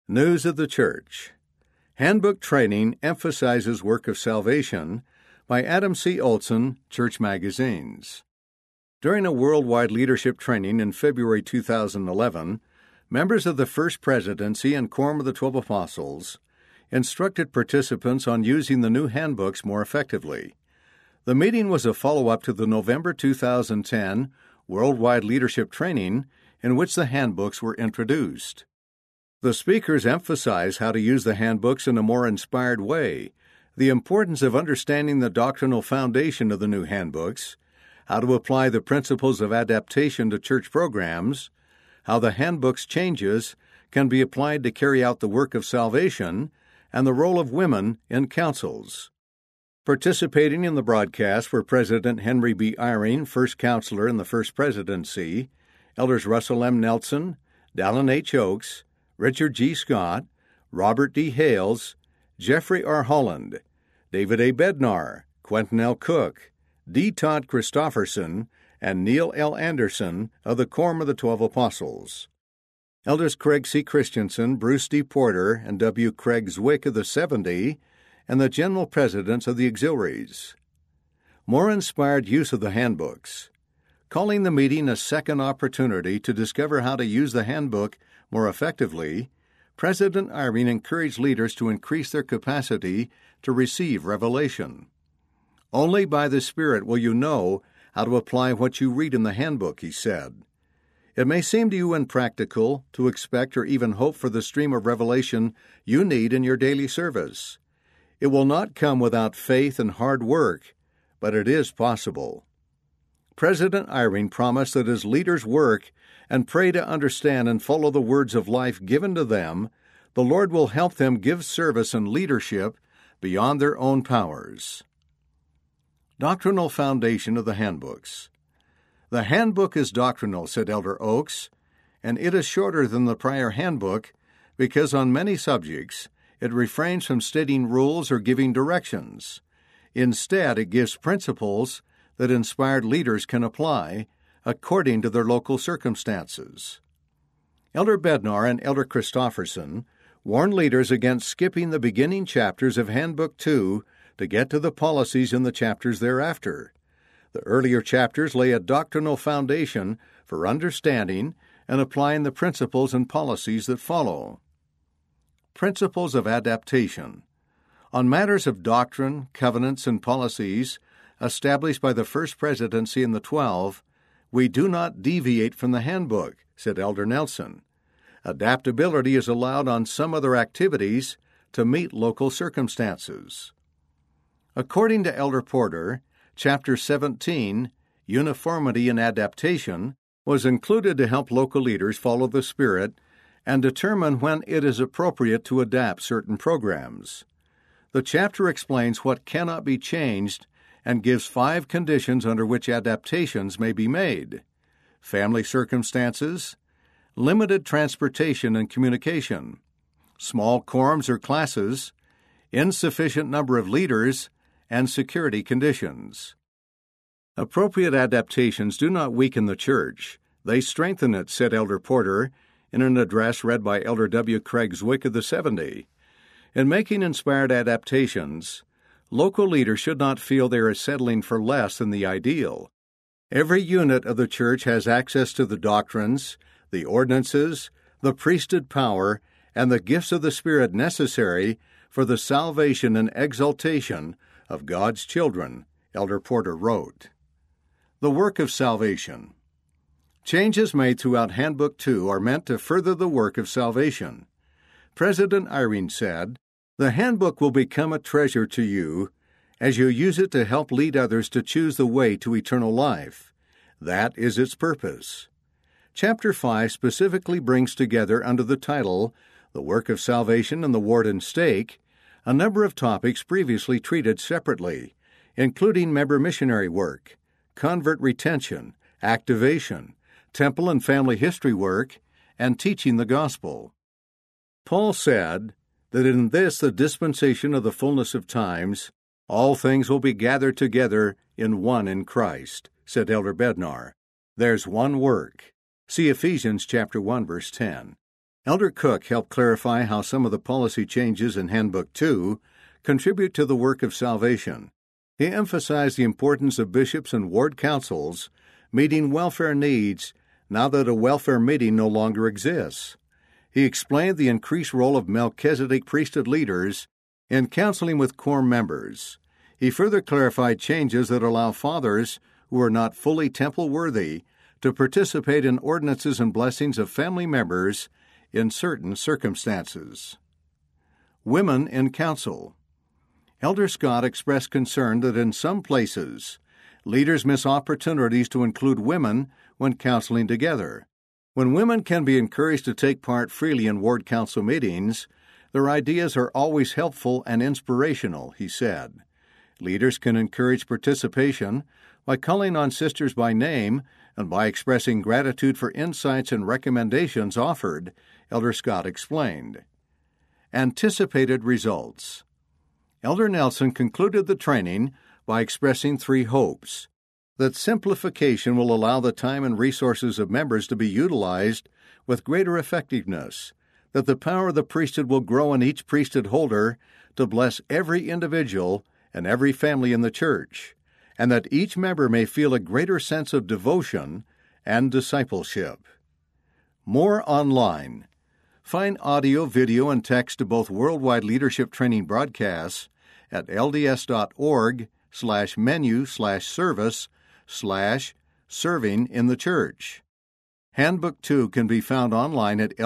News of the Church. Handbook Training Emphasizes Work of Salvation by Adam C. Olson, Church Magazines. During a worldwide leadership training in February 2011, members of the First Presidency and Quorum of the 12 Apostles instructed participants on using the new handbooks more effectively. The meeting was a follow-up to the November 2010 worldwide leadership training in which the handbooks were introduced. The speakers emphasized how to use the handbooks in a more inspired way, the importance of understanding the doctrinal foundation of the new handbooks, how to apply the principles of adaptation to church programs, how the handbook's changes can be applied to carry out the work of salvation, and the role of women in councils. Participating in the broadcast were President Henry B. Eyring, First Counselor in the First Presidency, Elders Russell M. Nelson, Dallin H. Oaks, Richard G. Scott, Robert D. Hales, Jeffrey R. Holland, David A. Bednar, Quentin L. Cook, D. Todd Christofferson, and Neil L. Anderson of the Quorum of the 12 Apostles. Elders Craig C. Christensen, Bruce D. Porter, and W. Craig Zwick of the 70, and the general presidents of the auxiliaries. More inspired use of the handbooks. Calling the meeting a second opportunity to discover how to use the handbook more effectively, President Eyring encouraged leaders to increase their capacity to receive revelation. Only by the Spirit will you know how to apply what you read in the handbook, he said. It may seem to you impractical to expect or even hope for the stream of revelation you need in your daily service. It will not come without faith and hard work, but it is possible. President Eyring promised that as leaders work and pray to understand and follow the words of life given to them, the Lord will help them give service and leadership beyond their own powers. Doctrinal foundation of the handbooks. The handbook is doctrinal, said Elder Oaks, and it is shorter than the prior handbook because on many subjects it refrains from stating rules or giving directions. Instead, it gives principles that inspired leaders can apply according to their local circumstances. Elder Bednar and Elder Christofferson warned leaders against skipping the beginning chapters of Handbook 2 to get to the policies in the chapters thereafter. The earlier chapters lay a doctrinal foundation for understanding and applying the principles and policies that follow. Principles of adaptation. On matters of doctrine, covenants, and policies established by the First Presidency and the 12, we do not deviate from the handbook, said Elder Nelson. Adaptability is allowed on some other activities to meet local circumstances. According to Elder Porter, Chapter 17, Uniformity and Adaptation, was included to help local leaders follow the Spirit and determine when it is appropriate to adapt certain programs. The chapter explains what cannot be changed and gives 5 conditions under which adaptations may be made: family circumstances, limited transportation and communication, small quorums or classes, insufficient number of leaders, and security conditions. Appropriate adaptations do not weaken the church. They strengthen it, said Elder Porter in an address read by Elder W. Craig Zwick of the 70. In making inspired adaptations, local leaders should not feel they are settling for less than the ideal. Every unit of the church has access to the doctrines, the ordinances, the priesthood power, and the gifts of the Spirit necessary for the salvation and exaltation of God's children, Elder Porter wrote. The work of salvation. Changes made throughout Handbook 2 are meant to further the work of salvation. President Eyring said, "The handbook will become a treasure to you as you use it to help lead others to choose the way to eternal life. That is its purpose." Chapter 5 specifically brings together under the title, The Work of Salvation and the Warden's Stake, a number of topics previously treated separately, including member missionary work, convert retention, activation, temple and family history work, and teaching the gospel. Paul said that in this, the dispensation of the fullness of times, all things will be gathered together in one in Christ, said Elder Bednar. There's one work. See Ephesians chapter 1, verse 10. Elder Cook helped clarify how some of the policy changes in Handbook 2 contribute to the work of salvation. He emphasized the importance of bishops and ward councils meeting welfare needs now that a welfare meeting no longer exists. He explained the increased role of Melchizedek priesthood leaders in counseling with quorum members. He further clarified changes that allow fathers who are not fully temple worthy to participate in ordinances and blessings of family members in certain circumstances. Women in council. Elder Scott expressed concern that in some places, leaders miss opportunities to include women when counseling together. When women can be encouraged to take part freely in ward council meetings, their ideas are always helpful and inspirational, he said. Leaders can encourage participation by calling on sisters by name and by expressing gratitude for insights and recommendations offered, Elder Scott explained. Anticipated results. Elder Nelson concluded the training by expressing 3 hopes: that simplification will allow the time and resources of members to be utilized with greater effectiveness, that the power of the priesthood will grow in each priesthood holder to bless every individual and every family in the church, and that each member may feel a greater sense of devotion and discipleship. More online. Find audio, video, and text to both Worldwide Leadership Training broadcasts at lds.org/menu/service/serving in the church. Handbook 2 can be found online at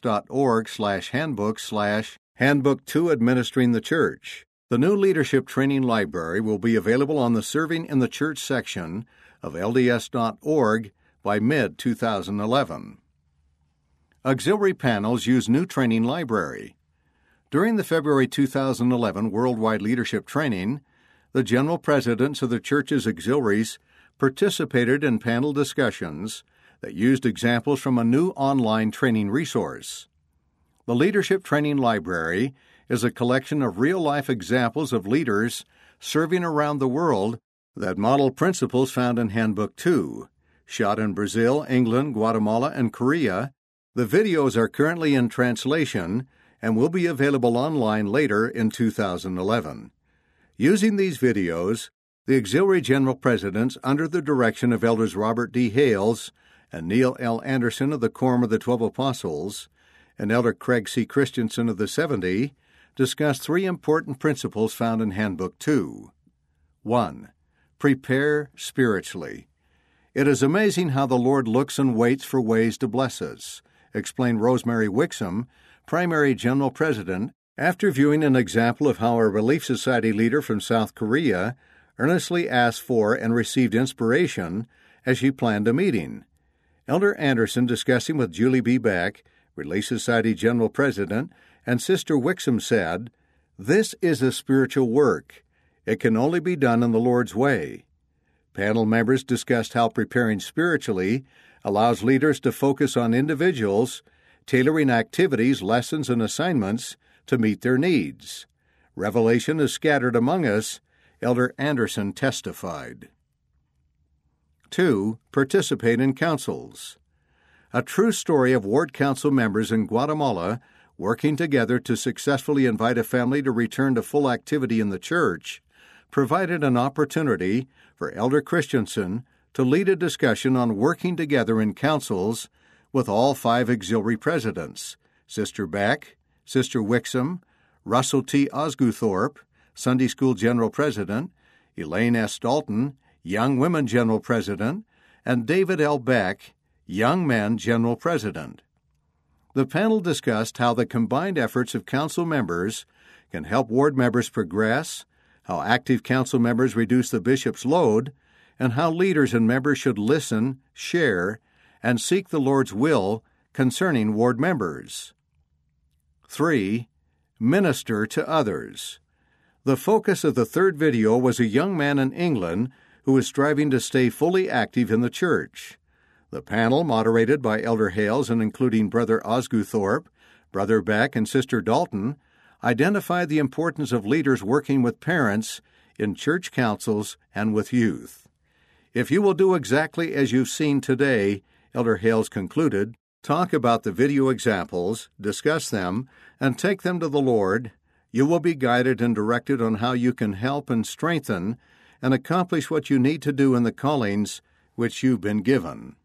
lds.org/handbook/handbook 2 Administering the Church. The new Leadership Training Library will be available on the Serving in the Church section of lds.org by mid-2011. Auxiliary panels use new training library. During the February 2011 Worldwide Leadership Training, the general presidents of the church's auxiliaries participated in panel discussions that used examples from a new online training resource. The Leadership Training Library is a collection of real-life examples of leaders serving around the world that model principles found in Handbook 2. Shot in Brazil, England, Guatemala, and Korea, the videos are currently in translation and will be available online later in 2011. Using these videos, the Auxiliary General Presidents, under the direction of Elders Robert D. Hales and Neil L. Anderson of the Quorum of the 12 Apostles, and Elder Craig C. Christensen of the 70, discussed 3 important principles found in Handbook 2. 1. Prepare spiritually. It is amazing how the Lord looks and waits for ways to bless us, explained Rosemary Wixom, Primary General President, after viewing an example of how a Relief Society leader from South Korea earnestly asked for and received inspiration as she planned a meeting. Elder Anderson, discussing with Julie B. Beck, Relief Society General President, and Sister Wixom, said, "This is a spiritual work. It can only be done in the Lord's way." Panel members discussed how preparing spiritually allows leaders to focus on individuals, tailoring activities, lessons, and assignments to meet their needs. Revelation is scattered among us, Elder Anderson testified. 2. Participate in councils. A true story of ward council members in Guatemala working together to successfully invite a family to return to full activity in the church provided an opportunity for Elder Christensen to lead a discussion on working together in councils with all 5 auxiliary presidents, Sister Beck, Sister Wixom, Russell T. Osguthorpe, Sunday School General President, Elaine S. Dalton, Young Women General President, and David L. Beck, Young Men General President. The panel discussed how the combined efforts of council members can help ward members progress, how active council members reduce the bishop's load, and how leaders and members should listen, share, and seek the Lord's will concerning ward members. 3. Minister to others. The focus of the 3rd video was a young man in England who is striving to stay fully active in the church. The panel, moderated by Elder Hales and including Brother Osguthorpe, Brother Beck, and Sister Dalton, identified the importance of leaders working with parents in church councils and with youth. If you will do exactly as you've seen today, Elder Hales concluded, Talk about the video examples, discuss them, and take them to the Lord. You will be guided and directed on how you can help and strengthen and accomplish what you need to do in the callings which you've been given.